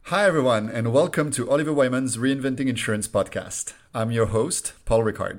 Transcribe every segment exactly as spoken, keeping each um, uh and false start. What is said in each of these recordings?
Hi, everyone, and welcome to Oliver Wyman's Reinventing Insurance podcast. I'm your host, Paul Ricard.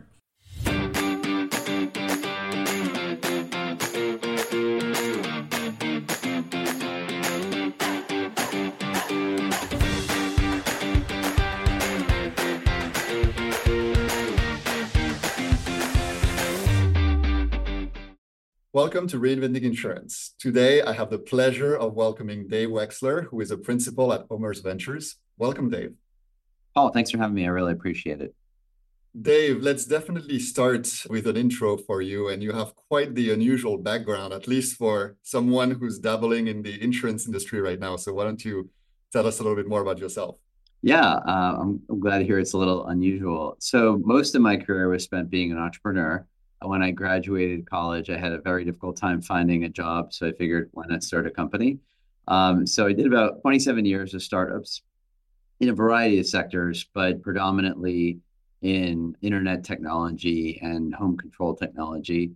Welcome to Reinventing Insurance. Today, I have the pleasure of welcoming Dave Wexler, who is a principal at Omers Ventures. Welcome, Dave. Paul, thanks for having me. I really appreciate it. Dave, let's definitely start with an intro for you. And you have quite the unusual background, at least for someone who's dabbling in the insurance industry right now. So why don't you tell us a little bit more about yourself? Yeah, uh, I'm, I'm glad to hear it's a little unusual. So most of my career was spent being an entrepreneur. When I graduated college, I had a very difficult time finding a job. So I figured, why not start a company? Um, so I did about twenty-seven years of startups in a variety of sectors, but predominantly in internet technology and home control technology.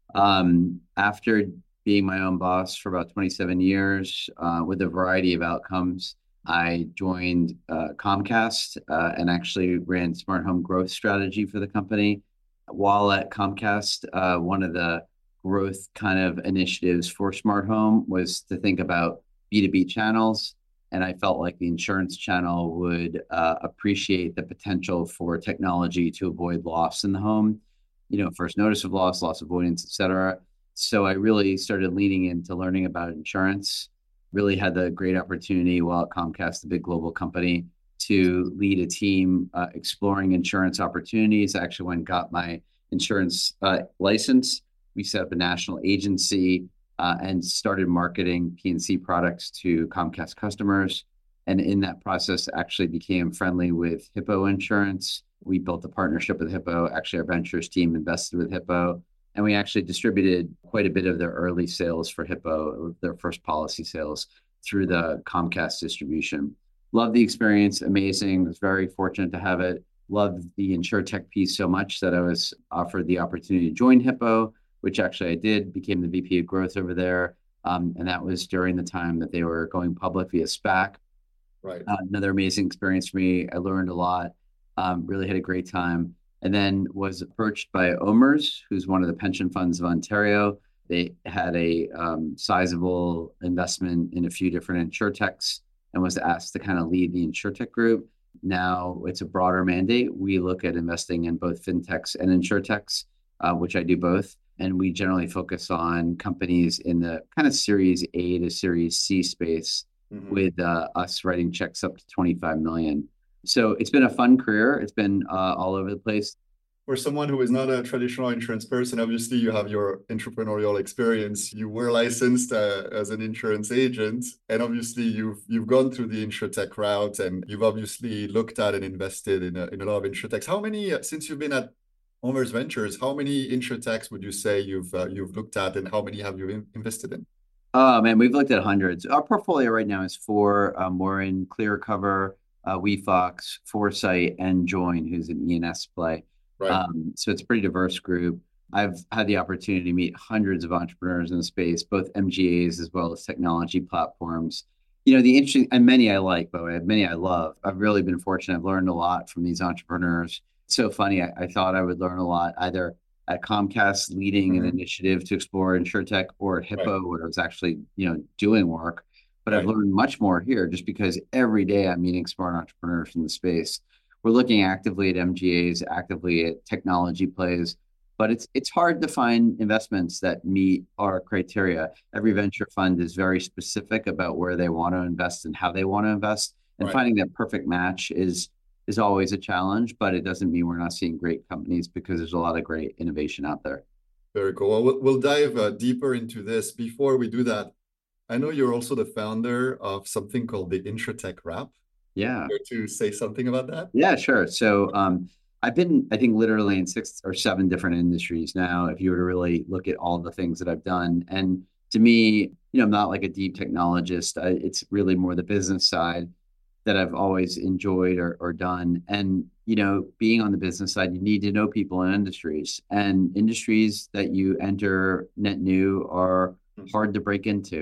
Um, after being my own boss for about twenty-seven years, uh, with a variety of outcomes, I joined uh, Comcast uh, and actually ran smart home growth strategy for the company. While at Comcast, uh, one of the growth kind of initiatives for smart home was to think about B two B channels. And I felt like the insurance channel would uh, appreciate the potential for technology to avoid loss in the home, you know, first notice of loss, loss avoidance, et cetera. So I really started leaning into learning about insurance. Really had the great opportunity while at Comcast, a big global company, to lead a team uh, exploring insurance opportunities. I actually went and got my insurance uh, license. We set up a national agency uh, and started marketing P and C products to Comcast customers. And in that process, actually became friendly with Hippo Insurance. We built a partnership with Hippo. Actually, our ventures team invested with Hippo. And we actually distributed quite a bit of their early sales for Hippo, their first policy sales, through the Comcast distribution. Loved the experience, amazing. Was very fortunate to have it. Loved the InsurTech piece so much that I was offered the opportunity to join Hippo, which actually I did, became the V P of growth over there. Um, and that was during the time that they were going public via SPAC. Right. Uh, another amazing experience for me. I learned a lot, um, really had a great time. And then was approached by Omers, who's one of the pension funds of Ontario. They had a um, sizable investment in a few different InsurTechs and was asked to kind of lead the InsurTech group. Now it's a broader mandate. We look at investing in both fintechs and InsurTechs, uh, which I do both. And we generally focus on companies in the kind of Series A to Series C space, mm-hmm. with uh, us writing checks up to twenty-five million. So it's been a fun career. It's been uh, all over the place. For someone who is not a traditional insurance person, obviously you have your entrepreneurial experience. You were licensed uh, as an insurance agent, and obviously you've you've gone through the insurtech route, and you've obviously looked at and invested in a, in a lot of insurtechs. How many, uh, since you've been at Omers Ventures, how many insurtechs would you say you've uh, you've looked at, and how many have you in, invested in? Oh man, we've looked at hundreds. Our portfolio right now is four. Um, we're in ClearCover, uh, WeFox, Foresight, and Join, who's an E and S play. Right. Um, so it's a pretty diverse group. I've had the opportunity to meet hundreds of entrepreneurs in the space, both M G As as well as technology platforms. You know, the interesting, and many I like, but many I love. I've really been fortunate. I've learned a lot from these entrepreneurs. It's so funny. I, I thought I would learn a lot either at Comcast leading mm-hmm. an initiative to explore InsurTech, or at Hippo, right. where I was actually, you know, doing work. But right. I've learned much more here just because every day I'm meeting smart entrepreneurs in the space. We're looking actively at M G As, actively at technology plays, but it's it's hard to find investments that meet our criteria. Every venture fund is very specific about where they want to invest and how they want to invest. And right. finding that perfect match is is always a challenge, but it doesn't mean we're not seeing great companies, because there's a lot of great innovation out there. Very cool. Well, we'll, we'll dive uh, deeper into this. Before we do that, I know you're also the founder of something called the InsurTech Wrap. Yeah. To say something about that? Yeah, sure. So um, I've been, I think, literally in six or seven different industries now, if you were to really look at all the things that I've done. And to me, you know, I'm not like a deep technologist. I, it's really more the business side that I've always enjoyed or, or done. And, you know, being on the business side, you need to know people in industries, and industries that you enter net new are hard to break into.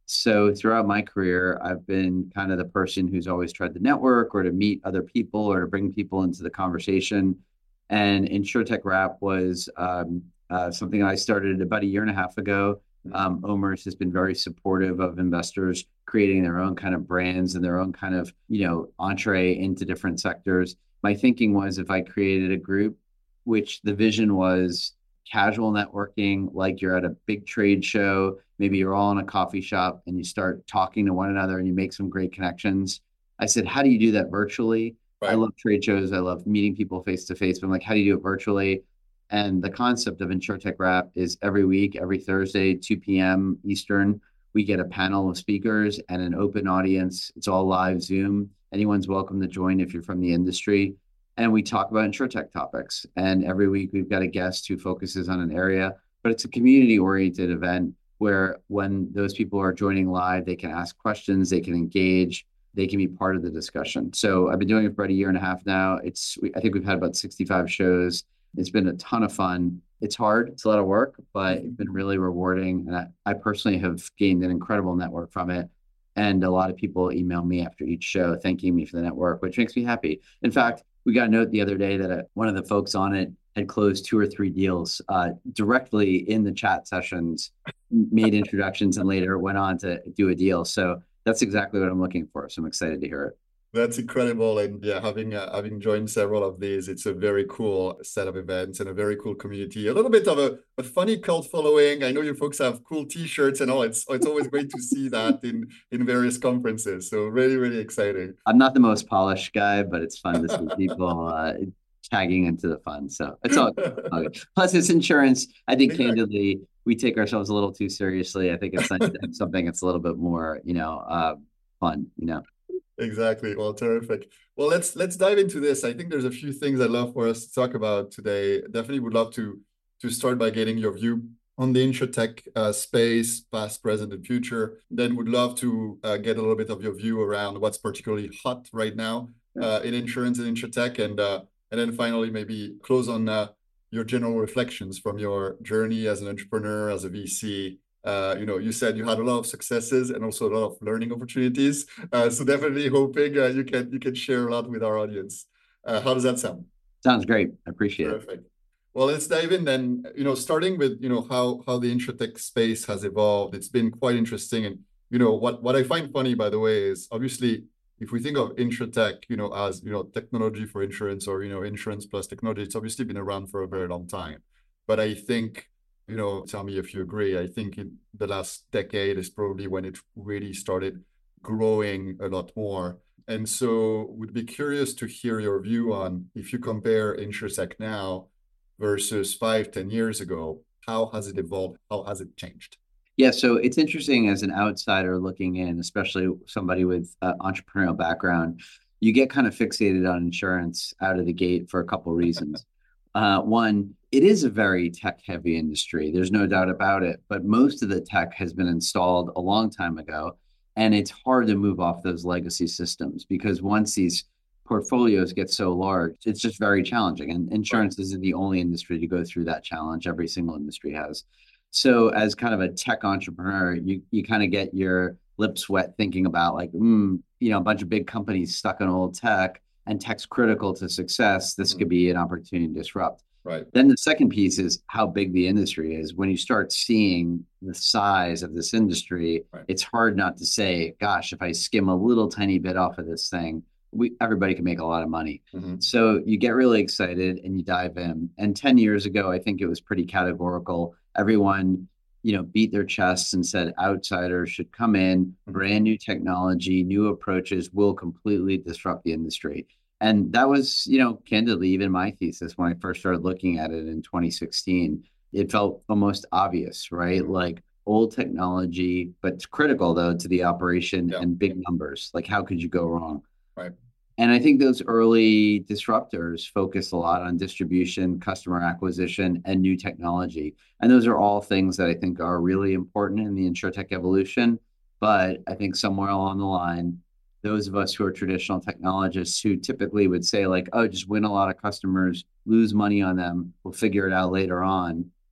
So throughout my career, I've been kind of the person who's always tried to network or to meet other people or to bring people into the conversation. And InsurTech Wrap was um, uh, something I started about a year and a half ago. Um, OMERS has been very supportive of investors creating their own kind of brands and their own kind of, you know, entree into different sectors. My thinking was if I created a group, which the vision was casual networking, like you're at a big trade show, maybe you're all in a coffee shop and you start talking to one another and you make some great connections. I said, how do you do that virtually? I Right. love trade shows. I love meeting people face to face. But I'm like, how do you do it virtually? And the concept of InsurTech Wrap is every week, every Thursday, two p m. Eastern, we get a panel of speakers and an open audience. It's all live Zoom. Anyone's welcome to join if you're from the industry. And we talk about InsurTech topics. And every week we've got a guest who focuses on an area, but it's a community-oriented event where when those people are joining live, they can ask questions, they can engage, they can be part of the discussion. So I've been doing it for about a year and a half now. It's, I think we've had about sixty-five shows. It's been a ton of fun. It's hard, it's a lot of work, but it's been really rewarding. And I, I personally have gained an incredible network from it. And a lot of people email me after each show thanking me for the network, which makes me happy. In fact, we got a note the other day that uh, one of the folks on it had closed two or three deals uh, directly in the chat sessions, made introductions, and later went on to do a deal. So that's exactly what I'm looking for. So I'm excited to hear it. That's incredible. And yeah, having uh, having joined several of these, it's a very cool set of events and a very cool community. A little bit of a, a funny cult following. I know you folks have cool t-shirts and all. It's it's always great to see that in in various conferences. So really, really exciting. I'm not the most polished guy, but it's fun to see people uh, tagging into the fun. So it's all, all good. Plus, it's insurance. I think Exactly. candidly, we take ourselves a little too seriously. I think it's nice to have something that's a little bit more, you know, uh, fun, you know. Exactly. Well, terrific. Well, let's let's dive into this. I think there's a few things I'd love for us to talk about today. Definitely would love to to start by getting your view on the insurtech uh, space, past, present, and future. Then would love to uh, get a little bit of your view around what's particularly hot right now uh, in insurance and insurtech, and uh, and then finally maybe close on uh, your general reflections from your journey as an entrepreneur, as a V C. Uh, you know, you said you had a lot of successes and also a lot of learning opportunities. Uh, so definitely hoping uh, you can you can share a lot with our audience. Uh, how does that sound? Sounds great. I appreciate it. Perfect. Well, let's dive in then. You know, starting with you know how how the insurtech space has evolved. It's been quite interesting, and you know what what I find funny, by the way, is obviously if we think of insurtech, you know, as you know technology for insurance or you know insurance plus technology, it's obviously been around for a very long time. But I think you know, tell me if you agree. I think in the last decade is probably when it really started growing a lot more. And so would be curious to hear your view on if you compare InsurTech now versus five, ten years ago, how has it evolved? How has it changed? Yeah, so it's interesting as an outsider looking in, especially somebody with an entrepreneurial background, you get kind of fixated on insurance out of the gate for a couple of reasons. Uh, one, it is a very tech-heavy industry. There's no doubt about it, but most of the tech has been installed a long time ago, and it's hard to move off those legacy systems because once these portfolios get so large, it's just very challenging. And Right. insurance isn't the only industry to go through that challenge. Every single industry has. So as kind of a tech entrepreneur, you you kind of get your lips wet thinking about like, mm, you know, a bunch of big companies stuck in old tech and tech's critical to success. This could be an opportunity to disrupt. Right. Then the second piece is how big the industry is. When you start seeing the size of this industry, Right. it's hard not to say, gosh, if I skim a little tiny bit off of this thing, we everybody can make a lot of money. Mm-hmm. So you get really excited and you dive in. And ten years ago, I think it was pretty categorical. Everyone, you know, beat their chests and said outsiders should come in, Mm-hmm. brand new technology, new approaches will completely disrupt the industry. And that was, you know, candidly, even my thesis when I first started looking at it in twenty sixteen. It felt almost obvious, right? Mm-hmm. Like old technology, but it's critical though to the operation Yeah. and big numbers. Like how could you go wrong? Right. And I think those early disruptors focus a lot on distribution, customer acquisition, and new technology. And those are all things that I think are really important in the insurtech evolution. But I think somewhere along the line, those of us who are traditional technologists who typically would say like, oh, just win a lot of customers, lose money on them, we'll figure it out later on,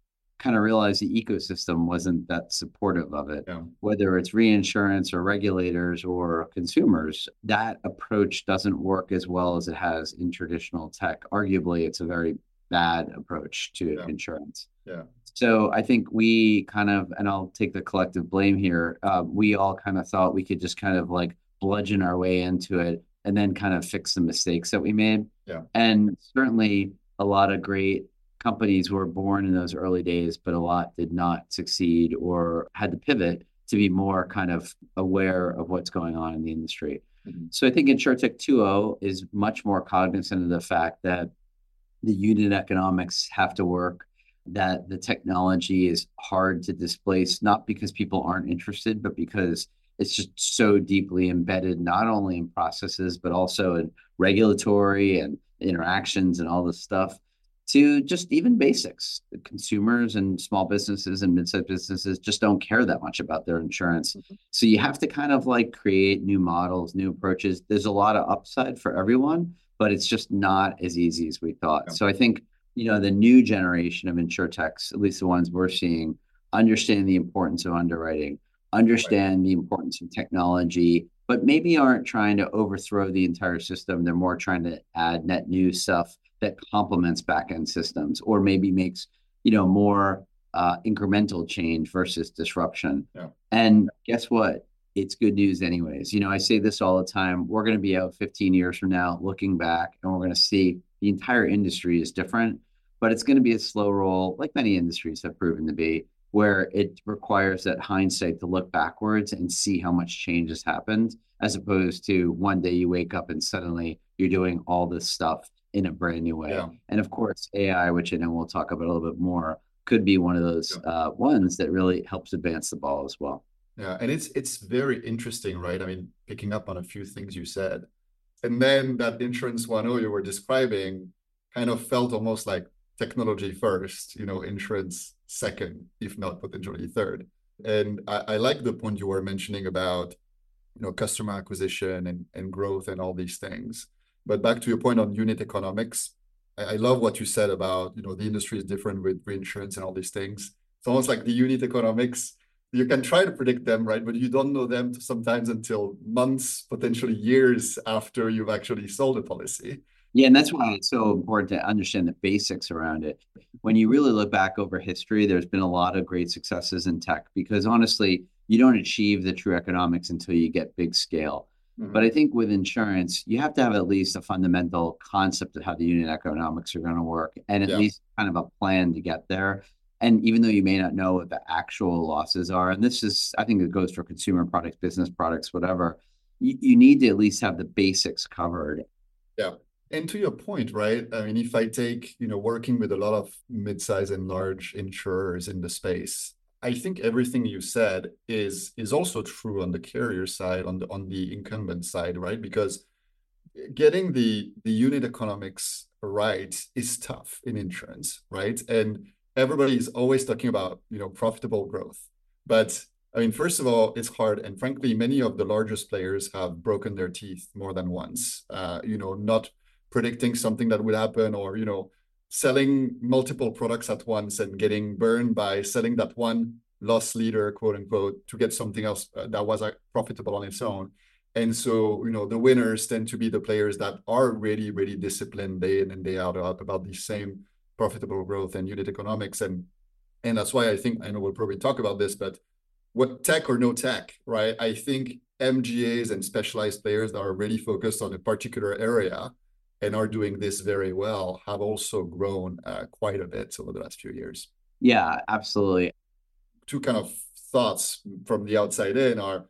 kind of realized the ecosystem wasn't that supportive of it. Yeah. Whether it's reinsurance or regulators or consumers, that approach doesn't work as well as it has in traditional tech. Arguably, it's a very bad approach to Yeah. insurance. Yeah. So I think we kind of, and I'll take the collective blame here, uh, we all kind of thought we could just kind of like bludgeon our way into it and then kind of fix the mistakes that we made. Yeah. And certainly a lot of great companies were born in those early days, but a lot did not succeed or had to pivot to be more kind of aware of what's going on in the industry. Mm-hmm. So I think InsurTech two point oh is much more cognizant of the fact that the unit economics have to work, that the technology is hard to displace, not because people aren't interested, but because it's just so deeply embedded, not only in processes, but also in regulatory and interactions and all this stuff, to just even basics. The consumers and small businesses and mid-sized businesses just don't care that much about their insurance. Mm-hmm. So you have to kind of like create new models, new approaches. There's a lot of upside for everyone, but it's just not as easy as we thought. Yeah. So I think, you know, the new generation of insurtechs, at least the ones we're seeing, understand the importance of underwriting, understand right. the importance of technology, but maybe aren't trying to overthrow the entire system. They're more trying to add net new stuff that complements back-end systems, or maybe makes, you know, more uh, incremental change versus disruption. Yeah. And guess what? It's good news anyways. You know, I say this all the time. We're going to be out fifteen years from now looking back, and we're going to see the entire industry is different, but it's going to be a slow roll, like many industries have proven to be, where it requires that hindsight to look backwards and see how much change has happened, as opposed to one day you wake up and suddenly you're doing all this stuff in a brand new way. Yeah. And of course, A I, which I know we'll talk about a little bit more, could be one of those yeah. uh, ones that really helps advance the ball as well. Yeah, and it's it's very interesting, right? I mean, picking up on a few things you said. And then that insurance one point oh you were describing kind of felt almost like technology first, you know, insurance second, if not potentially third. And I, I like the point you were mentioning about, you know, customer acquisition and, and growth and all these things. But back to your point on unit economics, I, I love what you said about, you know, the industry is different with reinsurance and all these things. It's almost like the unit economics, you can try to predict them, right? But you don't know them sometimes until months, potentially years after you've actually sold a policy. Yeah, and that's why it's so important to understand the basics around it. When you really look back over history, there's been a lot of great successes in tech, because honestly, you don't achieve the true economics until you get big scale. Mm-hmm. But I think with insurance, you have to have at least a fundamental concept of how the unit economics are going to work, and at yeah. least kind of a plan to get there. And even though you may not know what the actual losses are, and this is, I think it goes for consumer products, business products, whatever, you, you need to at least have the basics covered. Yeah. And to your point, right? I mean, if I take, you know, working with a lot of mid-size and large insurers in the space, I think everything you said is is also true on the carrier side, on the on the incumbent side, right? Because getting the the unit economics right is tough in insurance, right? And everybody is always talking about, you know, profitable growth. But I mean, first of all, it's hard. And frankly, many of the largest players have broken their teeth more than once, uh, you know, not predicting something that would happen, or, you know, selling multiple products at once and getting burned by selling that one loss leader, quote unquote, to get something else that was uh, profitable on its own. And so, you know, the winners tend to be the players that are really, really disciplined day in and day out about the same profitable growth and unit economics. And, and that's why I think, I know we'll probably talk about this, but what tech or no tech, right? I think M G As and specialized players that are really focused on a particular area and are doing this very well have also grown uh, quite a bit over the last few years. Yeah, absolutely. Two kind of thoughts from the outside in are,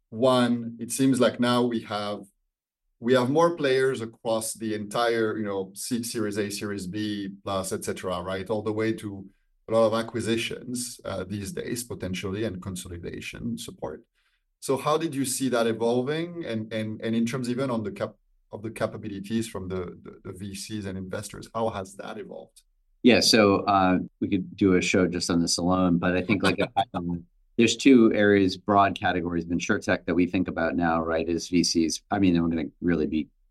one, it seems like now we have we have more players across the entire, you know, C, Series A, Series B, plus, et cetera, right? All the way to a lot of acquisitions uh, these days, potentially, and consolidation support. So how did you see that evolving? And and and in terms even on the cap of the capabilities from the, the, the V Cs and investors, how has that evolved? Yeah, so uh, we could do a show just on this alone, but I think like um, there's two areas, broad categories of insurtech that we think about now, right, as V Cs. I mean, we're going to really be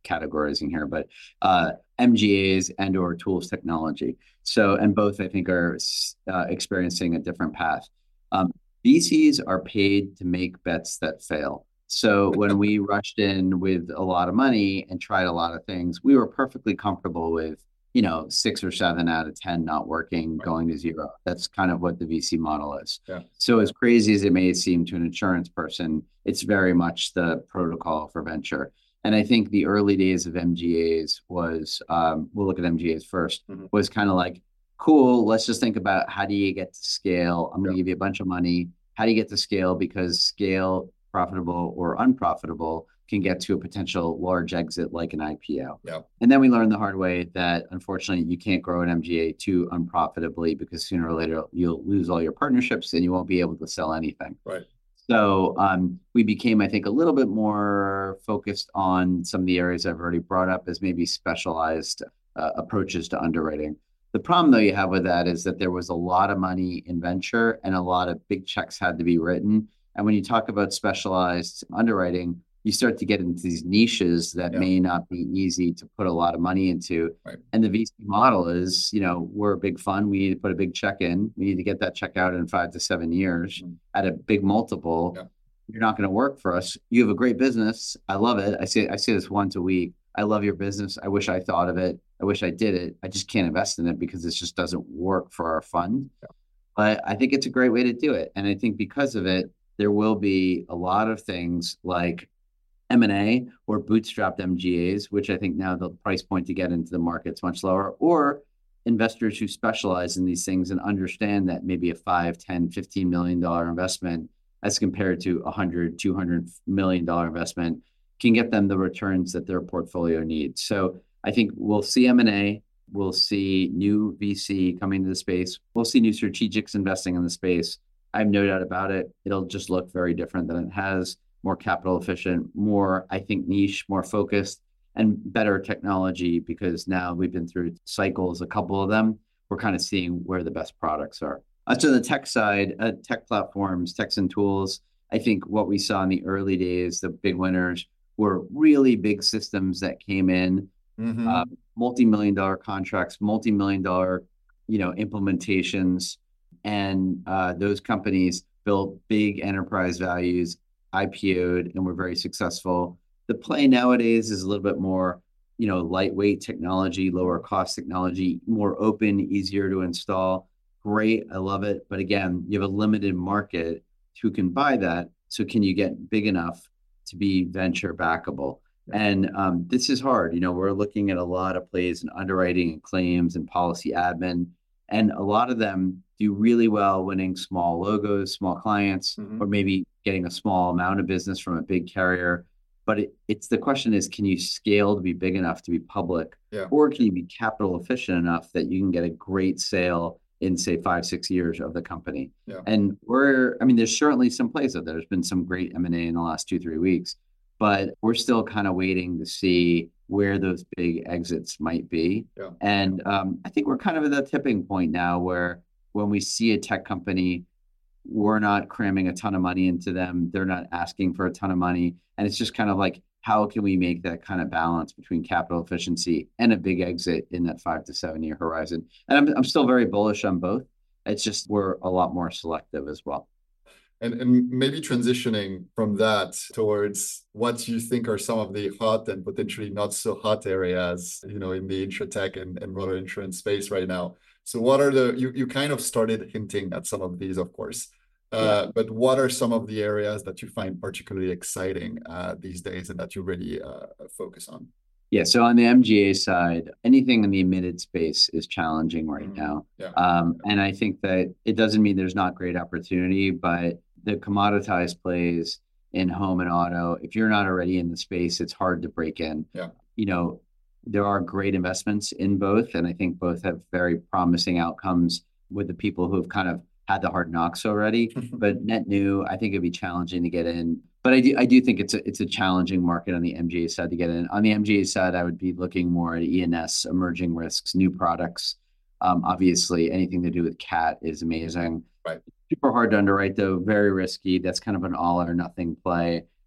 categorizing here, but uh, M G As and or tools technology. So, and both I think are uh, experiencing a different path. Um, V Cs are paid to make bets that fail. So when we rushed in with a lot of money and tried a lot of things, we were perfectly comfortable with, you know, six or seven out of ten not working, Right. going to zero. That's kind of what the V C model is. Yeah. So as crazy as it may seem to an insurance person, it's very much the protocol for venture. And I think the early days of M G As was, um, we'll look at M G As first, Mm-hmm. was kind of like, cool, let's just think about how do you get to scale? I'm going to Yeah. give you a bunch of money. How do you get to scale? Because scale, profitable or unprofitable, can get to a potential large exit like an I P O. Yeah. And then we learned the hard way that unfortunately you can't grow an M G A too unprofitably, because sooner or later you'll lose all your partnerships and you won't be able to sell anything. Right. So um, we became, I think, a little bit more focused on some of the areas I've already brought up as maybe specialized uh, approaches to underwriting. The problem, though, you have with that is that there was a lot of money in venture and a lot of big checks had to be written. And when you talk about specialized underwriting, you start to get into these niches that Yeah. may not be easy to put a lot of money into. Right. And the V C model is, you know, we're a big fund. We need to put a big check in. We need to get that check out in five to seven years Mm-hmm. at a big multiple. Yeah. You're not going to work for us. You have a great business. I love it. I say I say this once a week. I love your business. I wish I thought of it. I wish I did it. I just can't invest in it because it just doesn't work for our fund. Yeah. But I think it's a great way to do it. And I think because of it, there will be a lot of things like M and A or bootstrapped M G As, which I think now the price point to get into the market is much lower, or investors who specialize in these things and understand that maybe a five, ten, fifteen million dollar investment as compared to a hundred, two hundred million dollar investment can get them the returns that their portfolio needs. So I think we'll see M and A, we'll see new V C coming to the space, we'll see new strategics investing in the space. I have no doubt about it. It'll just look very different than it has, more capital efficient, more, I think, niche, more focused, and better technology, because now we've been through cycles, a couple of them. We're kind of seeing where the best products are. Uh, so the tech side, uh, tech platforms, techs and tools, I think what we saw in the early days, the big winners were really big systems that came in, Mm-hmm. uh, multi-million dollar contracts, multi-million dollar, you know, implementations. And uh, those companies built big enterprise values, I P O'd, and were very successful. The play nowadays is a little bit more, you know, lightweight technology, lower cost technology, more open, easier to install. Great, I love it. But again, you have a limited market who can buy that. So can you get big enough to be venture backable? And um, this is hard. You know, we're looking at a lot of plays in underwriting and claims and policy admin. And a lot of them do really well winning small logos, small clients, Mm-hmm. or maybe getting a small amount of business from a big carrier. But it, it's the question is, can you scale to be big enough to be public? Yeah. Or can you be capital efficient enough that you can get a great sale in, say, five, six years of the company? Yeah. And we're, I mean, there's certainly some plays out there. There's been some great M and A in the last two, three weeks. But we're still kind of waiting to see where those big exits might be. Yeah. And um, I think we're kind of at that tipping point now where when we see a tech company, we're not cramming a ton of money into them. They're not asking for a ton of money. And it's just kind of like, how can we make that kind of balance between capital efficiency and a big exit in that five to seven year horizon? And I'm, I'm still very bullish on both. It's just we're a lot more selective as well. And, and maybe transitioning from that towards what you think are some of the hot and potentially not so hot areas, you know, in the insurtech and, and broader insurance space right now. So what are the, you, you kind of started hinting at some of these, of course, uh, yeah. but what are some of the areas that you find particularly exciting uh, these days and that you really uh, focus on? Yeah, so on the M G A side, anything in the admitted space is challenging right mm-hmm. now. Yeah. Um, and I think that it doesn't mean there's not great opportunity, but the commoditized plays in home and auto, if you're not already in the space, it's hard to break in. Yeah. You know, there are great investments in both, and I think both have very promising outcomes with the people who have kind of had the hard knocks already. But net new, I think it'd be challenging to get in. But I do, I do think it's a, it's a challenging market on the M G A side to get in. On the M G A side, I would be looking more at E and S, emerging risks, new products. Um, obviously, anything to do with cat is amazing. Right. Super hard to underwrite, though, very risky. That's kind of an all or nothing play.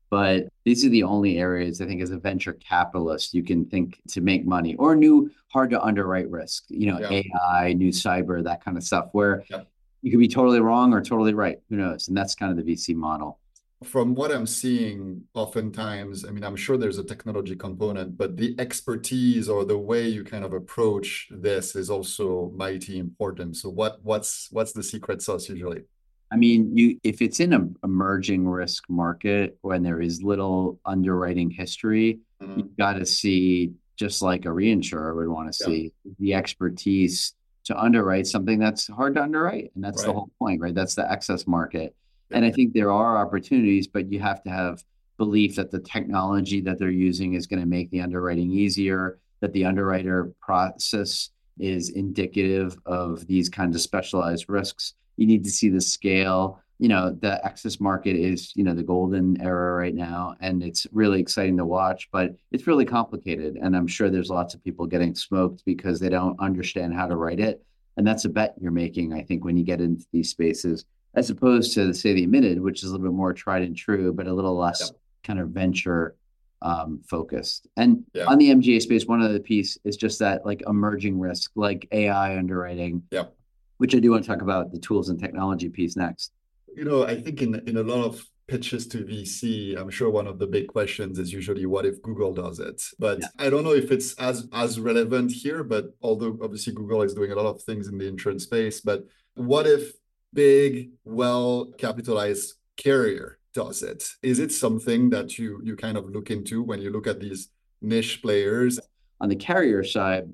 But these are the only areas I think as a venture capitalist you can think to make money or new hard to underwrite risk, you know, Yeah. A I, new cyber, that kind of stuff where Yeah. you could be totally wrong or totally right. Who knows? And that's kind of the V C model. From what I'm seeing, oftentimes, I mean, I'm sure there's a technology component, but the expertise or the way you kind of approach this is also mighty important. So what what's what's the secret sauce usually? I mean, you if it's in an emerging risk market when there is little underwriting history, Mhm. you've got to see, just like a reinsurer would want to Yeah, see, the expertise to underwrite something that's hard to underwrite. And that's the right. whole point, right? That's the excess market. Yeah, And I think there are opportunities, but you have to have belief that the technology that they're using is going to make the underwriting easier, that the underwriter process is indicative of these kinds of specialized risks. You need to see the scale. You know, the excess market is, you know, the golden era right now, and it's really exciting to watch, but it's really complicated. And I'm sure there's lots of people getting smoked because they don't understand how to write it. And that's a bet you're making, I think, when you get into these spaces, as opposed to, say, the admitted, which is a little bit more tried and true, but a little yeah, less kind of venture um, focused. And yeah, on the M G A space, one other piece is just that like emerging risk, like A I underwriting, yeah. which I do want to talk about the tools and technology piece next. You know, I think in in a lot of pitches to V C, I'm sure one of the big questions is usually what if Google does it? But Yeah. I don't know if it's as as relevant here, but although obviously Google is doing a lot of things in the insurance space, but what if big, well capitalized carrier does it? Is it something that you you kind of look into when you look at these niche players? On the carrier side,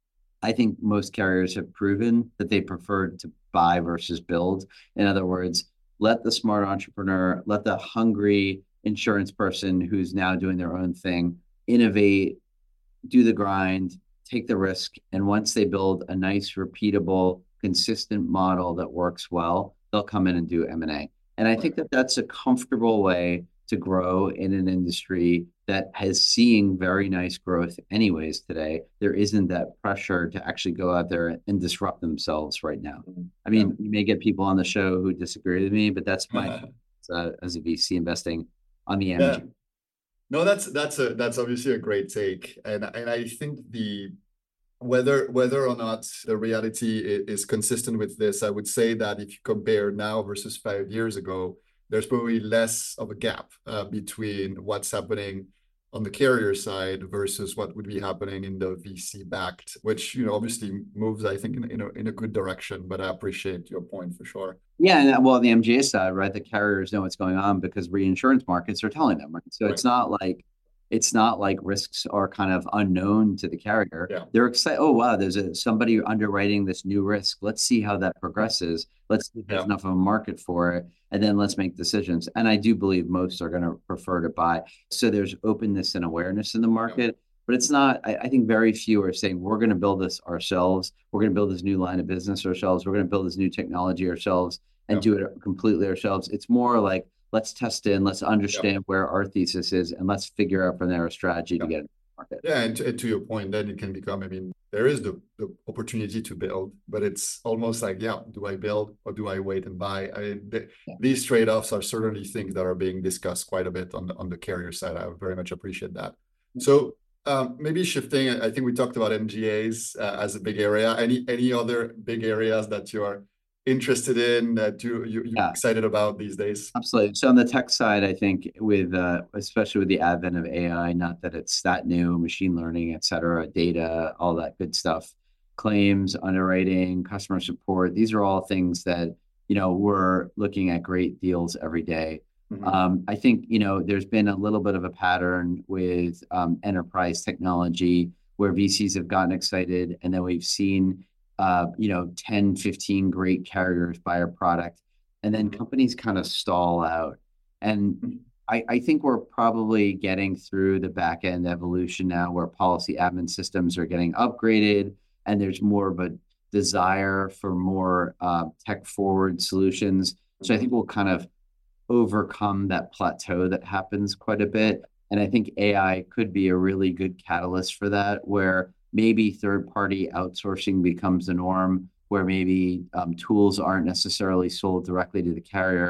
I think most carriers have proven that they prefer to buy versus build. In other words, let the smart entrepreneur, let the hungry insurance person who's now doing their own thing innovate, do the grind, take the risk. And once they build a nice, repeatable, consistent model that works well, they'll come in and do M and A. And I think that that's a comfortable way to grow in an industry that has seeing very nice growth anyways today. There isn't that pressure to actually go out there and disrupt themselves right now. I Yeah. mean, you may get people on the show who disagree with me, but that's my uh, as a V C investing on the Yeah. M G. No, that's that's a that's obviously a great take. And and I think the whether whether or not the reality is consistent with this, I would say that if you compare now versus five years ago, there's probably less of a gap uh, between what's happening on the carrier side versus what would be happening in the V C backed, which you know obviously moves, I think, in, in a in a good direction. But I appreciate your point for sure. Yeah, and uh, well, the M G A side, right? The carriers know what's going on because reinsurance markets are telling them, right? So Right. it's not like it's not like risks are kind of unknown to the carrier. Yeah. They're excited. Oh, wow, there's a somebody underwriting this new risk. Let's see how that progresses. Let's see if there's Yeah. enough of a market for it, and then let's make decisions. And I do believe most are going to prefer to buy. So there's openness and awareness in the Yeah. market. But it's not, I, I think very few are saying, we're going to build this ourselves. We're going to build this new line of business ourselves. We're going to build this new technology ourselves and Yeah. do it completely ourselves. It's more like, let's test in, let's Yeah. understand where our thesis is, and let's figure out from there a strategy Yeah. to get it to the market. Yeah, and to, and to your point, then it can become, I mean, there is the, the opportunity to build, but it's almost like, yeah, do I build or do I wait and buy? I mean, the, Yeah. these trade-offs are certainly things that are being discussed quite a bit on the, on the carrier side. I very much appreciate that. So um, maybe shifting, I think we talked about M G As uh, as a big area. Any any other big areas that you are interested in, that you, you, you're Yeah, excited about these days? absolutely. So on the tech side, I think with uh, especially with the advent of A I, not that it's that new, machine learning, et cetera, data, all that good stuff, claims, underwriting, customer support, these are all things that, you know, we're looking at great deals every day. Mm-hmm. Um, I think, you know, there's been a little bit of a pattern with um, enterprise technology where V Cs have gotten excited, and then we've seen, uh, you know, ten, fifteen great carriers buy our product, and then Mhm. companies kind of stall out. And Mhm. I, I think we're probably getting through the back end evolution now where policy admin systems are getting upgraded and there's more of a desire for more uh, tech forward solutions. So I think we'll kind of overcome that plateau that happens quite a bit. And I think A I could be a really good catalyst for that, where maybe third party outsourcing becomes the norm, where maybe um, tools aren't necessarily sold directly to the carrier,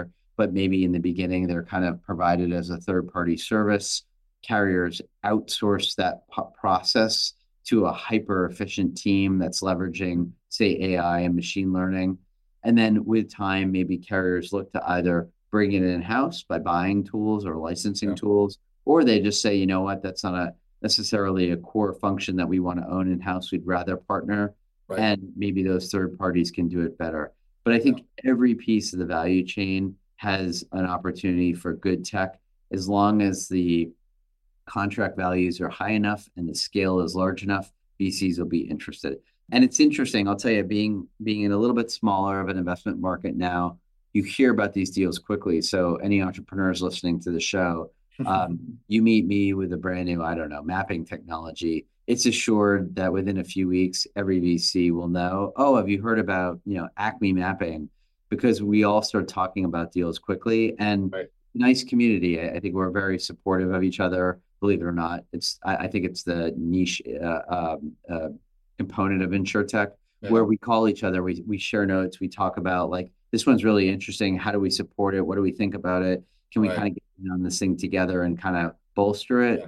but maybe in the beginning they're kind of provided as a third-party service. Carriers outsource that process to a hyper-efficient team that's leveraging, say, A I and machine learning. And then with time, maybe carriers look to either bring it in-house by buying tools or licensing yeah. tools, or they just say, you know what, that's not a necessarily a core function that we want to own in-house. We'd rather partner, right. and maybe those third parties can do it better. But I think yeah. every piece of the value chain has an opportunity for good tech, as long as the contract values are high enough and the scale is large enough, V Cs will be interested. And it's interesting, I'll tell you, being being in a little bit smaller of an investment market now, you hear about these deals quickly. So any entrepreneurs listening to the show, um, you meet me with a brand new, I don't know, mapping technology. It's assured that within a few weeks, every V C will know, oh, have you heard about, you know, Acme mapping? Because we all start talking about deals quickly, and right. nice community. I, I think we're very supportive of each other. Believe it or not, it's I, I think it's the niche uh, um, uh, component of InsurTech yeah. where we call each other. We we share notes. We talk about, like, this one's really interesting. How do we support it? What do we think about it? Can we right. kind of get on this thing together and kind of bolster it? Yeah.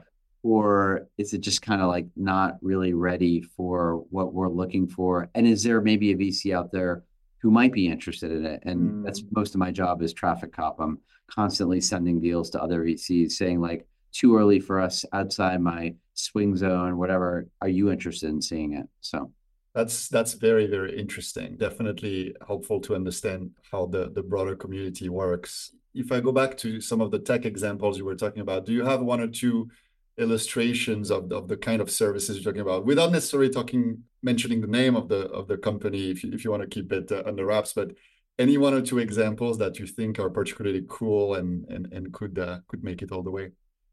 Or is it just kind of like not really ready for what we're looking for? And is there maybe a V C out there who might be interested in it? And mm. that's most of my job is traffic cop. I'm constantly sending deals to other V Cs saying, like, too early for us, outside my swing zone, whatever. Are you interested in seeing it? So that's that's very, very interesting. Definitely helpful to understand how the, the broader community works. If I go back to some of the tech examples you were talking about, do you have one or two illustrations of, of the kind of services you're talking about, without necessarily talking, mentioning the name of the of the company, if you, if you want to keep it uh, under wraps, but any one or two examples that you think are particularly cool and and, and could uh, could make it all the way?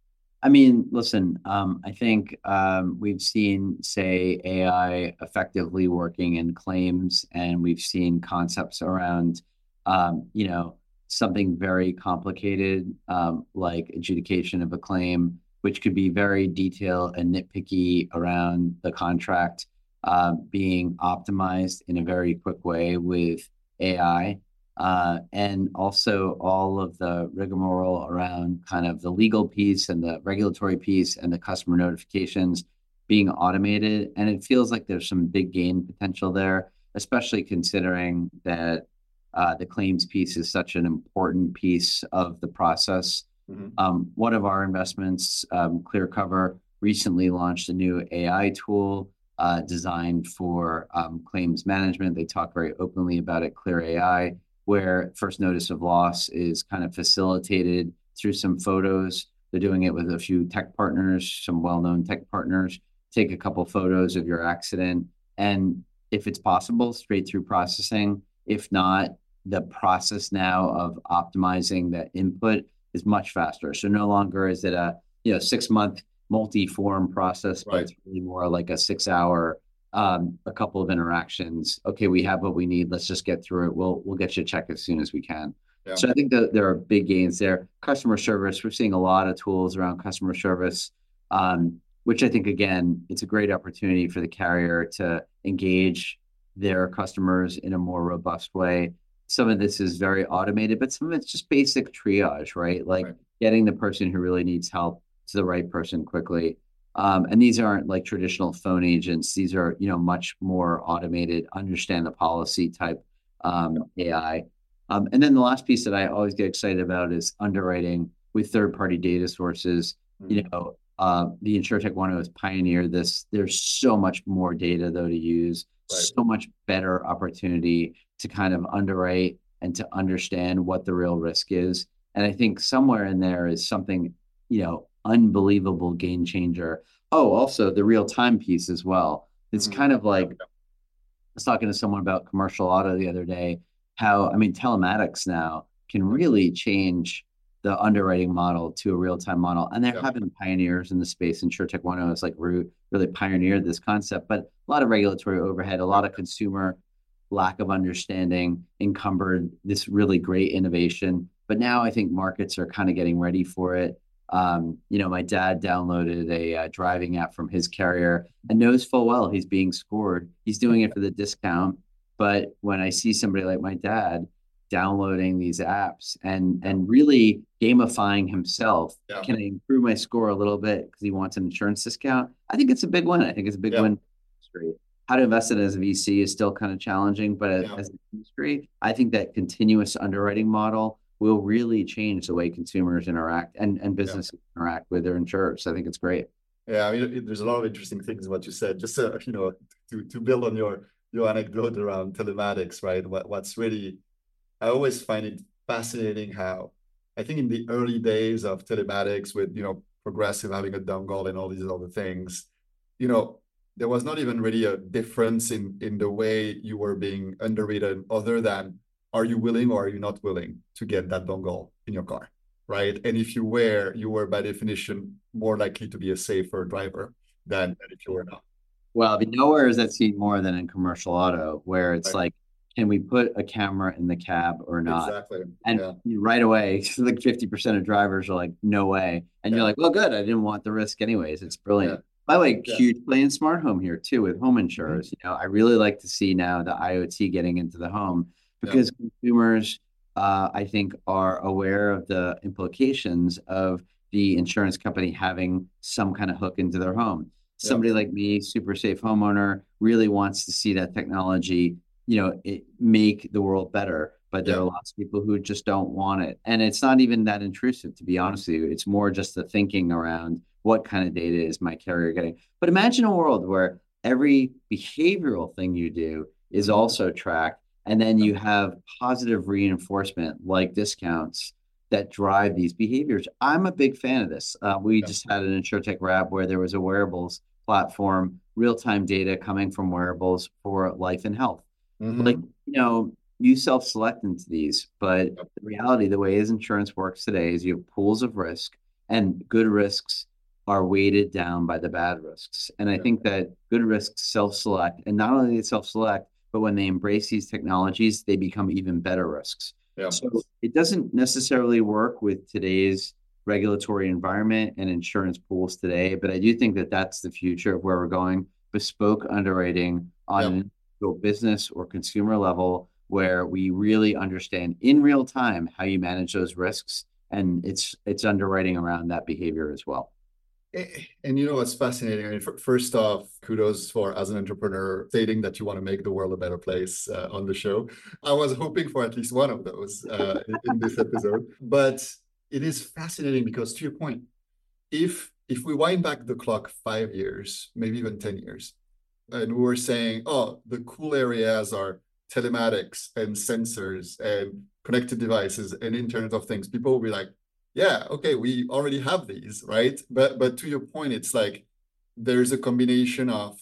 I mean, listen, um, I think um, we've seen, say, A I effectively working in claims, and we've seen concepts around, um, you know, something very complicated, um, like adjudication of a claim, which could be very detailed and nitpicky around the contract, uh, being optimized in a very quick way with A I. Uh, and also all of the rigmarole around kind of the legal piece and the regulatory piece and the customer notifications being automated. And it feels like there's some big gain potential there, especially considering that uh, the claims piece is such an important piece of the process. Mm-hmm. Um, one of our investments, um, ClearCover, recently launched a new A I tool uh, designed for um, claims management. They talk very openly about it, Clear A I, where first notice of loss is kind of facilitated through some photos. They're doing it with a few tech partners, some well-known tech partners. Take a couple photos of your accident, and if it's possible, straight through processing. If not, the process now of optimizing that input is much faster. So no longer is it a you know six-month multi-form process, but right. it's really more like a six-hour Um, a couple of interactions. Okay, we have what we need. Let's just get through it. We'll we'll get you a check as soon as we can. Yeah. So I think that there are big gains there. Customer service, we're seeing a lot of tools around customer service, um, which I think, again, it's a great opportunity for the carrier to engage their customers in a more robust way. Some of this is very automated, but some of it's just basic triage, right? Like right. getting the person who really needs help to the right person quickly. Um, and these aren't like traditional phone agents. These are, you know, much more automated, understand the policy type um, A I. Um, and then the last piece that I always get excited about is underwriting with third-party data sources. Mm-hmm. You know, uh, the InsurTech one has pioneered this. There's so much more data, though, to use, right. so much better opportunity to kind of underwrite and to understand what the real risk is. And I think somewhere in there is something, you know, unbelievable game changer. Oh, also the real-time piece as well. It's mm-hmm. kind of like, I was talking to someone about commercial auto the other day, how, I mean, telematics now can really change the underwriting model to a real-time model. And there yeah. have been pioneers in the space. InsurTech one has like really pioneered this concept, but a lot of regulatory overhead, a lot of consumer lack of understanding encumbered this really great innovation. But now I think markets are kind of getting ready for it. Um, you know, my dad downloaded a uh, driving app from his carrier and knows full well he's being scored. He's doing it for the discount. But when I see somebody like my dad downloading these apps and and really gamifying himself. Yeah. Can I improve my score a little bit because he wants an insurance discount? I think it's a big win. I think it's a big Yeah. win for the industry. How to invest it as a V C is still kind of challenging, but as, Yeah. as an industry, I think that continuous underwriting model will really change the way consumers interact and, and businesses yeah. interact with their insurers. I think it's great. Yeah, I mean, it, there's a lot of interesting things in what you said. Just uh, you know, to to build on your your anecdote around telematics, right? What what's really, I always find it fascinating how I think in the early days of telematics, with you know Progressive having a dongle and all these other things, you know, there was not even really a difference in in the way you were being underwritten, other than are you willing or are you not willing to get that dongle in your car, right? And if you were, you were by definition more likely to be a safer driver than, than if you were not. Well, but nowhere is that seen more than in commercial auto, where it's right. like, can we put a camera in the cab or not? Exactly. And yeah. right away, like fifty percent of drivers are like, no way. And yeah. you're like, well, good. I didn't want the risk anyways. It's brilliant. Yeah. By the way, yeah. huge play in smart home here too with home insurers. Mm-hmm. You know, I really like to see now the I O T getting into the home, because yeah. consumers, uh, I think, are aware of the implications of the insurance company having some kind of hook into their home. Somebody yeah. like me, super safe homeowner, really wants to see that technology, you know, it make the world better. But there yeah. are lots of people who just don't want it. And it's not even that intrusive, to be honest with you. It's more just the thinking around what kind of data is my carrier getting. But imagine a world where every behavioral thing you do is also tracked. And then you have positive reinforcement like discounts that drive these behaviors. I'm a big fan of this. Uh, we yeah. just had an InsurTech Wrap where there was a wearables platform, real-time data coming from wearables for life and health. Mm-hmm. Like, you know, you self-select into these, but yep. the reality, the way as insurance works today is you have pools of risk, and good risks are weighted down by the bad risks. And I yep. think that good risks self-select, and not only they self-select, but when they embrace these technologies, they become even better risks. Yep. So it doesn't necessarily work with today's regulatory environment and insurance pools today, but I do think that that's the future of where we're going. Bespoke underwriting on yep. an individual business or consumer level, where we really understand in real time how you manage those risks, and it's it's underwriting around that behavior as well. And you know what's fascinating? I mean, first off, kudos for, as an entrepreneur, stating that you want to make the world a better place uh, on the show. I was hoping for at least one of those uh, in, in this episode. But it is fascinating because, to your point, if if we wind back the clock five years, maybe even ten years, and we were saying, oh, the cool areas are telematics and sensors and connected devices and Internet of Things, people will be like, yeah, okay, we already have these, right? But but to your point, it's like there's a combination of,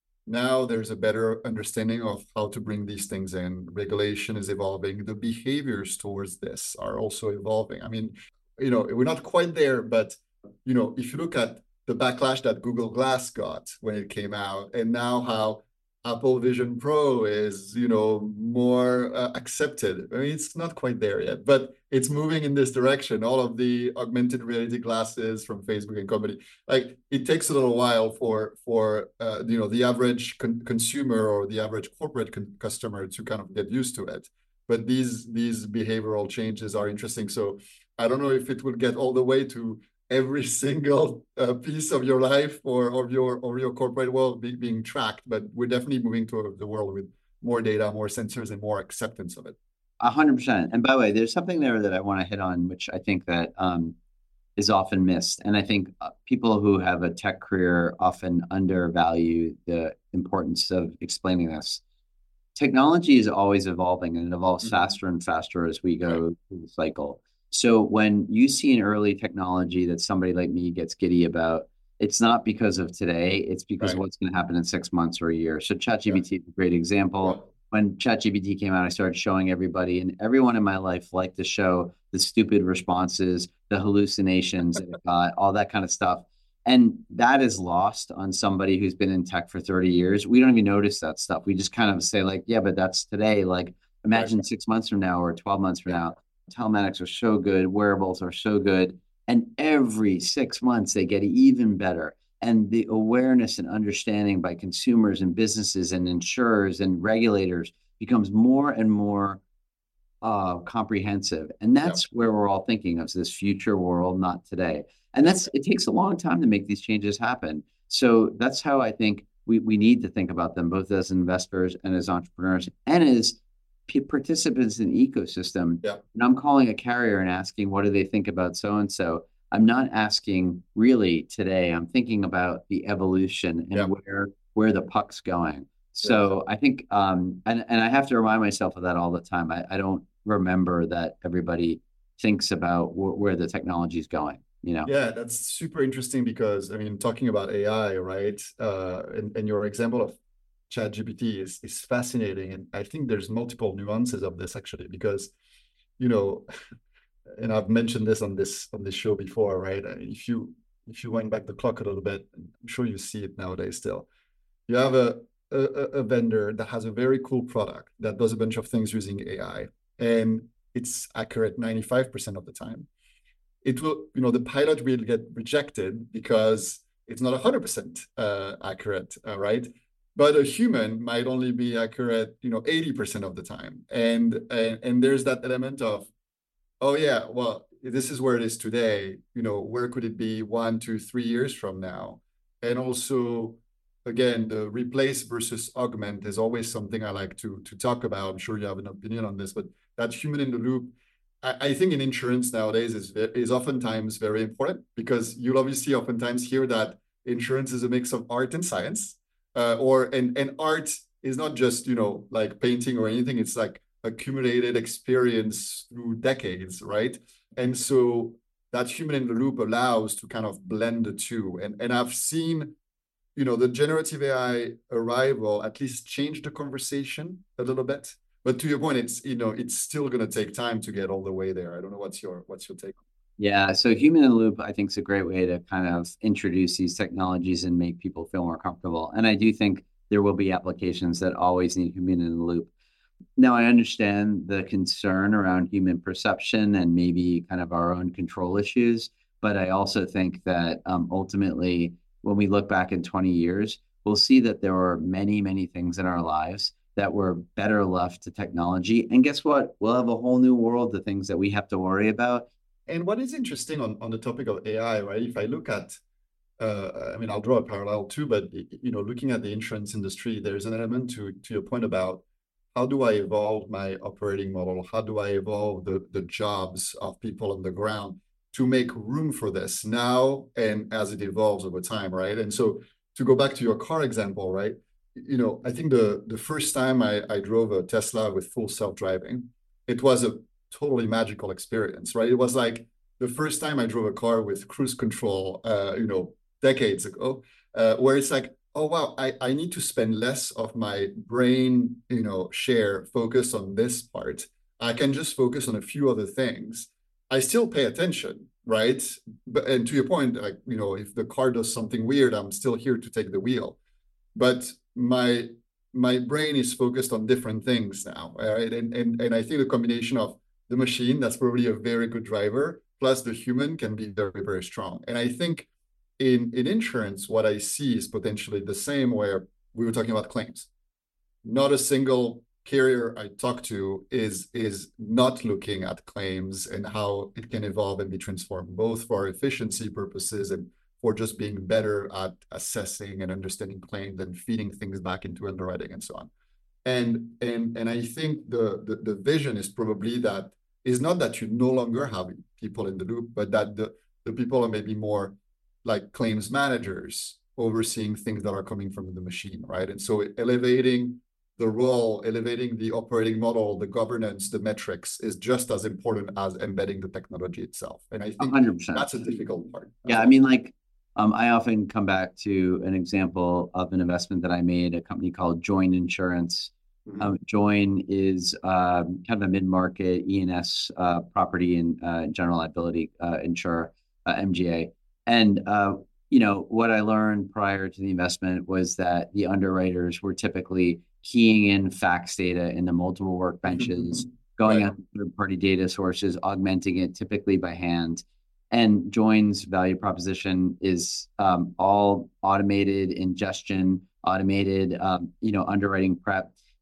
now there's a better understanding of how to bring these things in. Regulation is evolving. The behaviors towards this are also evolving. I mean, you know, we're not quite there, but, you know, if you look at the backlash that Google Glass got when it came out, and now how Apple Vision Pro is, you know, more uh, accepted. I mean, it's not quite there yet, but it's moving in this direction. All of the augmented reality glasses from Facebook and company, like, it takes a little while for for uh, you know, the average con consumer or the average corporate customer to kind of get used to it. But these these behavioral changes are interesting. So I don't know if it will get all the way to every single uh, piece of your life or of your or your corporate world be, being tracked, but we're definitely moving to the world with more data, more sensors, and more acceptance of it. A hundred percent. And by the way, there's something there that I want to hit on, which I think that um, is often missed. And I think uh, people who have a tech career often undervalue the importance of explaining this. Technology is always evolving, and it evolves mm-hmm. faster and faster as we go right. through the cycle. So when you see an early technology that somebody like me gets giddy about, it's not because of today, it's because right. of what's going to happen in six months or a year. So ChatGPT yeah. is a great example. Yeah. When ChatGPT came out, I started showing everybody, and everyone in my life liked to show the stupid responses, the hallucinations that it got, all that kind of stuff. And that is lost on somebody who's been in tech for thirty years. We don't even notice that stuff. We just kind of say like, yeah, but that's today. Like, imagine right. six months from now or twelve months from yeah. now. Telematics are so good, wearables are so good, and every six months they get even better. And the awareness and understanding by consumers and businesses and insurers and regulators becomes more and more uh, comprehensive. And Yeah. that's where we're all thinking of this future world, not today. And Yeah. that's, it takes a long time to make these changes happen. So that's how I think we, we need to think about them, both as investors and as entrepreneurs and as participants in the ecosystem. Yeah. And I'm calling a carrier and asking, what do they think about so-and-so? I'm not asking really today. I'm thinking about the evolution and Yeah. where where the puck's going. So yeah. I think, um, and and I have to remind myself of that all the time. I, I don't remember that everybody thinks about wh where the technology is going. You know? Yeah, that's super interesting because I mean, talking about A I, right? Uh, and, and your example of ChatGPT is is fascinating, and I think there's multiple nuances of this actually because, you know, and I've mentioned this on this on this show before, right? If you if you wind back the clock a little bit, I'm sure you see it nowadays still. You have a a, a vendor that has a very cool product that does a bunch of things using A I, and it's accurate ninety-five percent of the time. It will, you know, the pilot will get rejected because it's not one hundred percent uh, accurate, uh, right? But a human might only be accurate, you know, eighty percent of the time. And, and, and there's that element of, oh yeah, well, this is where it is today. You know, where could it be one, two, three years from now? And also, again, the replace versus augment is always something I like to, to talk about. I'm sure you have an opinion on this, but that human in the loop, I, I think in insurance nowadays is, is oftentimes very important because you'll obviously oftentimes hear that insurance is a mix of art and science, uh, or and, and art is not just, you know, like painting or anything. It's like accumulated experience through decades, right? And so that human in the loop allows to kind of blend the two. And, and I've seen, you know, the generative A I arrival at least change the conversation a little bit. But to your point, it's, you know, it's still going to take time to get all the way there. I don't know what's your what's your take. Yeah, so human in the loop, I think, is a great way to kind of introduce these technologies and make people feel more comfortable. And I do think there will be applications that always need human in the loop. Now, I understand the concern around human perception and maybe kind of our own control issues, but I also think that um, ultimately, when we look back in twenty years, we'll see that there were many, many things in our lives that were better left to technology. And guess what? We'll have a whole new world of things that we have to worry about. And what is interesting on, on the topic of A I, right? If I look at, uh, I mean, I'll draw a parallel too, but, you know, looking at the insurance industry, there's an element to, to your point about how do I evolve my operating model? How do I evolve the, the jobs of people on the ground to make room for this now and as it evolves over time, right? And so to go back to your car example, right? You know, I think the, the first time I, I drove a Tesla with full self-driving, it was a totally magical experience, right? It was like the first time I drove a car with cruise control, uh, you know, decades ago, uh, where it's like, oh, wow, I, I need to spend less of my brain, you know, share focus on this part. I can just focus on a few other things. I still pay attention, right? But, and to your point, like, you know, if the car does something weird, I'm still here to take the wheel. But my my brain is focused on different things now, right? And, and, and I think the combination of the machine, that's probably a very good driver, plus the human can be very, very strong. And I think in, in insurance, what I see is potentially the same where we were talking about claims. Not a single carrier I talk to is, is not looking at claims and how it can evolve and be transformed, both for efficiency purposes and for just being better at assessing and understanding claims and feeding things back into underwriting and so on. And, and, and I think the, the, the vision is probably that is not that you no longer have people in the loop, but that the, the people are maybe more like claims managers overseeing things that are coming from the machine, right? And so elevating the role, elevating the operating model, the governance, the metrics is just as important as embedding the technology itself. And I think one hundred percent that's a difficult part. Yeah, well. I mean, like, um, I often come back to an example of an investment that I made, a company called Join Insurance. Mm-hmm. Um, Join is um, kind of a mid-market E and S uh, property and uh, general liability uh, insurer, uh, M G A. And, uh, you know, what I learned prior to the investment was that the underwriters were typically keying in fax data into multiple workbenches, going right. on third-party data sources, augmenting it typically by hand. And Join's value proposition is um, all automated ingestion, automated, um, you know, underwriting prep.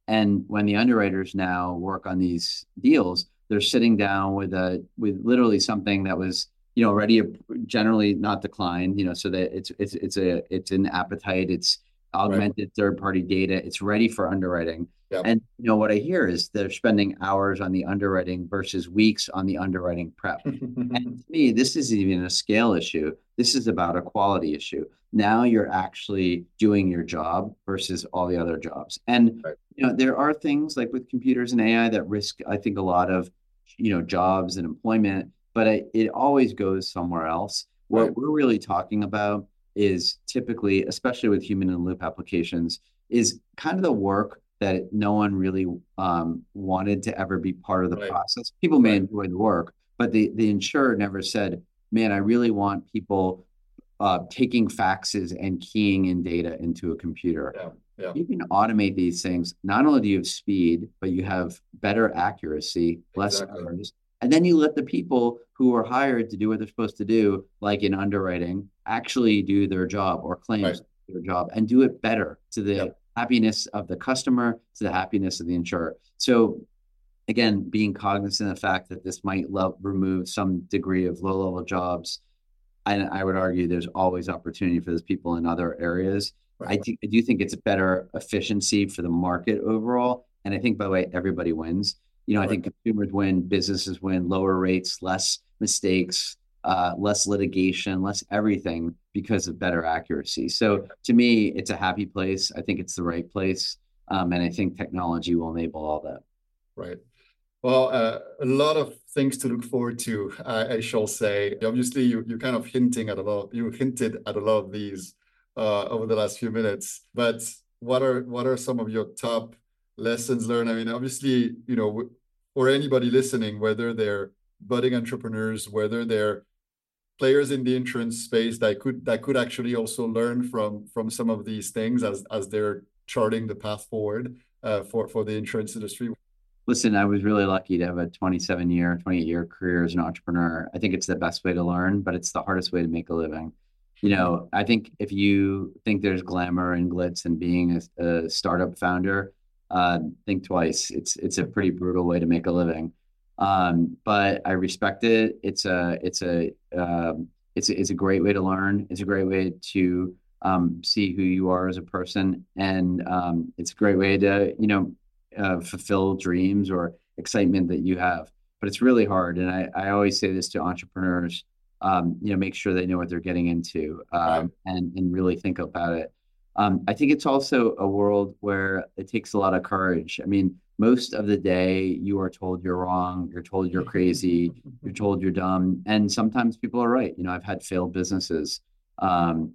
And when the underwriters now work on these deals, they're sitting down with a with literally something that was, you know, already generally not declined, you know, so that it's it's it's a it's an appetite, it's Right. augmented third party data, it's ready for underwriting. Yeah. And you know what I hear is they're spending hours on the underwriting versus weeks on the underwriting prep. And to me, this isn't even a scale issue. This is about a quality issue. Now you're actually doing your job versus all the other jobs. And Right. you know, there are things like with computers and A I that risk, I think, a lot of, you know, jobs and employment, but it, it always goes somewhere else. What Right. we're really talking about is typically, especially with human in the loop applications, is kind of the work that no one really um, wanted to ever be part of the Right. process. People may Right. enjoy the work, but the, the insurer never said, man, I really want people uh, taking faxes and keying in data into a computer. Yeah. Yeah. You can automate these things. Not only do you have speed, but you have better accuracy, less Exactly. errors. And then you let the people who are hired to do what they're supposed to do, like in underwriting, actually do their job, or claims Right. their job, and do it better to the Yep. happiness of the customer, to the happiness of the insurer. So again, being cognizant of the fact that this might lo- remove some degree of low-level jobs, and I would argue there's always opportunity for those people in other areas. Right. I, th- I do think it's better efficiency for the market overall. And I think, by the way, everybody wins. You know, I Right. think consumers win, businesses win, lower rates, less mistakes, uh, less litigation, less everything because of better accuracy. So to me, it's a happy place. I think it's the right place. Um, and I think technology will enable all that. Right. Well, uh, a lot of things to look forward to, I, I shall say. Obviously, you you kind of hinting at a lot. You hinted at a lot of these uh, over the last few minutes. But what are what are some of your top lessons learned? I mean, obviously, you know, for anybody listening, whether they're budding entrepreneurs, whether they're players in the insurance space that could that could actually also learn from from some of these things as as they're charting the path forward uh, for for the insurance industry. Listen, I was really lucky to have a twenty-seven year, twenty-eight year career as an entrepreneur. I think it's the best way to learn, but it's the hardest way to make a living. You know, I think if you think there's glamour and glitz in being a, a startup founder, uh, think twice. It's it's a pretty brutal way to make a living. Um, but I respect it. It's a it's a um, it's a, it's a great way to learn. It's a great way to um, see who you are as a person, and um, it's a great way to, you know, uh, fulfill dreams or excitement that you have. But it's really hard. And I, I always say this to entrepreneurs, um, you know, make sure they know what they're getting into, Right. um, and, and really think about it. Um, I think it's also a world where it takes a lot of courage. I mean, most of the day you are told you're wrong, you're told you're crazy, you're told you're dumb. And sometimes people are right. You know, I've had failed businesses. Um,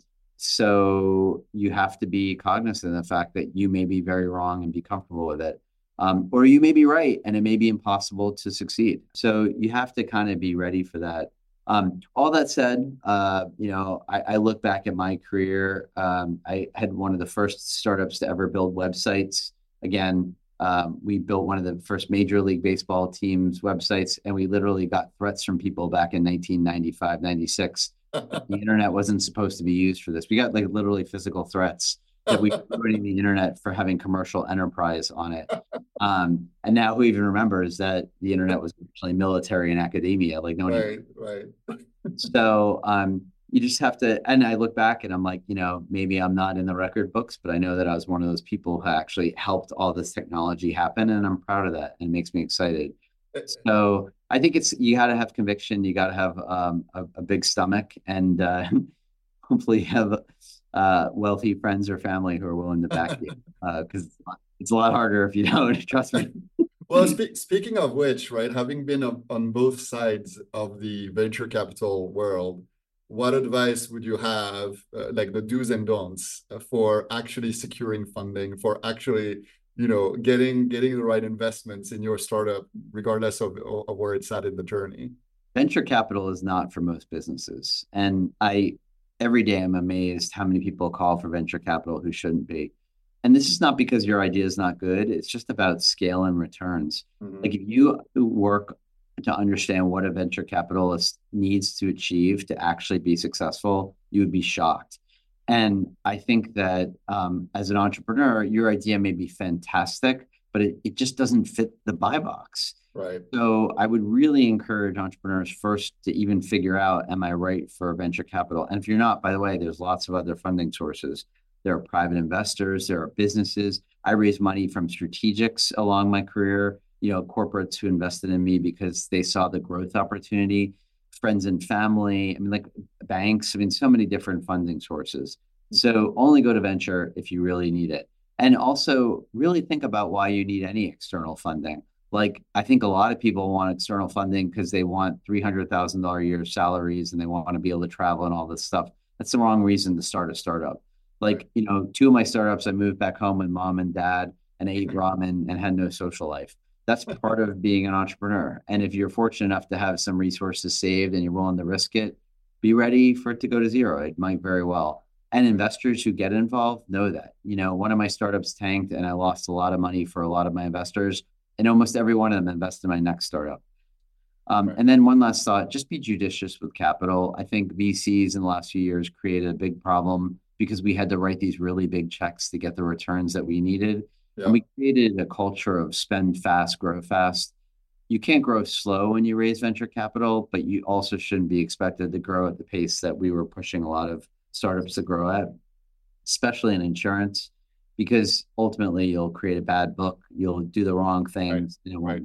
so you have to be cognizant of the fact that you may be very wrong and be comfortable with it. Um, or you may be right and it may be impossible to succeed. So you have to kind of be ready for that. Um, all that said, uh, you know, I, I look back at my career. Um, I had one of the first startups to ever build websites. Again, um, we built one of the first Major League Baseball teams' websites, and we literally got threats from people back in nineteen ninety-five, ninety-six. The internet wasn't supposed to be used for this. We got like literally physical threats that we were ruining the internet for having commercial enterprise on it. Um, and now who even remembers that the internet was actually military and academia? Like no one Right, even. right. So um, you just have to. And I look back and I'm like, you know, maybe I'm not in the record books, but I know that I was one of those people who actually helped all this technology happen, and I'm proud of that, and it makes me excited. So I think it's you got to have conviction, you got to have um, a, a big stomach, and uh, hopefully have uh, wealthy friends or family who are willing to back you, because uh, it's a lot harder if you don't. Trust me. Well, spe speaking of which, right, having been on, on both sides of the venture capital world, what advice would you have, uh, like the do's and don'ts, uh, for actually securing funding, for actually, you know, getting getting the right investments in your startup, regardless of, of where it's at in the journey? Venture capital is not for most businesses, and I every day I'm amazed how many people call for venture capital who shouldn't be. And this is not because your idea is not good. It's just about scale and returns. Mm-hmm. Like if you work to understand what a venture capitalist needs to achieve to actually be successful, you would be shocked. And I think that um, as an entrepreneur, your idea may be fantastic, but it, it just doesn't fit the buy box. Right. So I would really encourage entrepreneurs first to even figure out, am I right for venture capital? And if you're not, by the way, there's lots of other funding sources. There are private investors, there are businesses. I raised money from strategics along my career, you know, corporates who invested in me because they saw the growth opportunity, friends and family, I mean, like banks, I mean, so many different funding sources. So only go to venture if you really need it. And also really think about why you need any external funding. Like, I think a lot of people want external funding because they want three hundred thousand dollars a year salaries and they want to be able to travel and all this stuff. That's the wrong reason to start a startup. Like, you know, two of my startups, I moved back home with mom and dad and ate ramen and had no social life. That's part of being an entrepreneur. And if you're fortunate enough to have some resources saved and you're willing to risk it, be ready for it to go to zero. It might very well. And investors who get involved know that. You know, one of my startups tanked and I lost a lot of money for a lot of my investors. And almost every one of them invested in my next startup. Um, right. And then one last thought, just be judicious with capital. I think V Cs in the last few years created a big problem because we had to write these really big checks to get the returns that we needed. Yeah. And we created a culture of spend fast, grow fast. You can't grow slow when you raise venture capital, but you also shouldn't be expected to grow at the pace that we were pushing a lot of startups to grow at, especially in insurance. Because ultimately you'll create a bad book, you'll do the wrong things. Right. Right.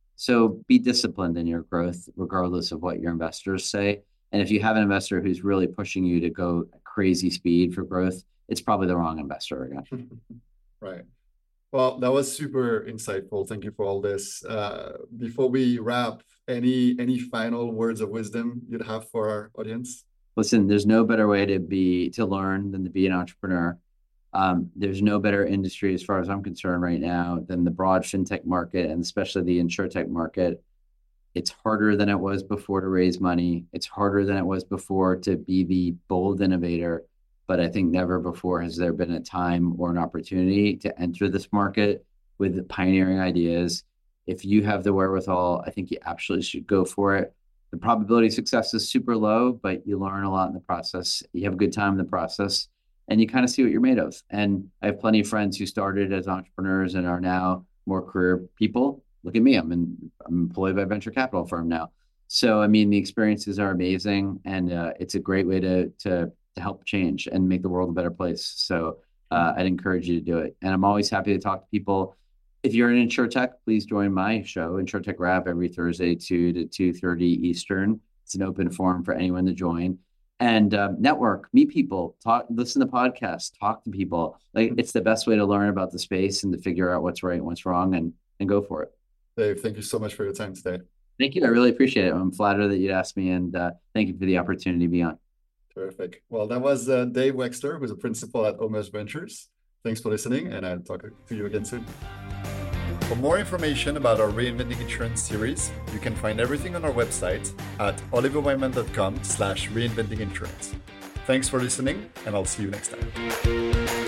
So be disciplined in your growth, regardless of what your investors say. And if you have an investor who's really pushing you to go crazy speed for growth, it's probably the wrong investor again. Right. Well, that was super insightful. Thank you for all this. Uh, before we wrap, any any final words of wisdom you'd have for our audience? Listen, there's no better way to be to learn than to be an entrepreneur. Um, there's no better industry as far as I'm concerned right now than the broad fintech market and especially the insurtech market. It's harder than it was before to raise money. It's harder than it was before to be the bold innovator. But I think never before has there been a time or an opportunity to enter this market with pioneering ideas. If you have the wherewithal, I think you absolutely should go for it. The probability of success is super low, but you learn a lot in the process. You have a good time in the process. And you kind of see what you're made of. And I have plenty of friends who started as entrepreneurs and are now more career people. Look at me, I'm, in, I'm employed by a venture capital firm now. So, I mean, the experiences are amazing and uh, it's a great way to, to, to help change and make the world a better place. So uh, I'd encourage you to do it. And I'm always happy to talk to people. If you're in InsurTech, please join my show, InsurTech Wrap, every Thursday, two to two thirty Eastern. It's an open forum for anyone to join. And uh, network, meet people, talk, listen to podcasts, talk to people. Like, it's the best way to learn about the space and to figure out what's right and what's wrong and, and go for it. Dave, thank you so much for your time today. Thank you. I really appreciate it. I'm flattered that you'd asked me and uh, thank you for the opportunity to be on. Terrific. Well, that was uh, Dave Wexler, who's a principal at Homage Ventures. Thanks for listening and I'll talk to you again soon. For more information about our Reinventing Insurance series, you can find everything on our website at oliverwyman.com slash reinventing insurance. Thanks for listening, and I'll see you next time.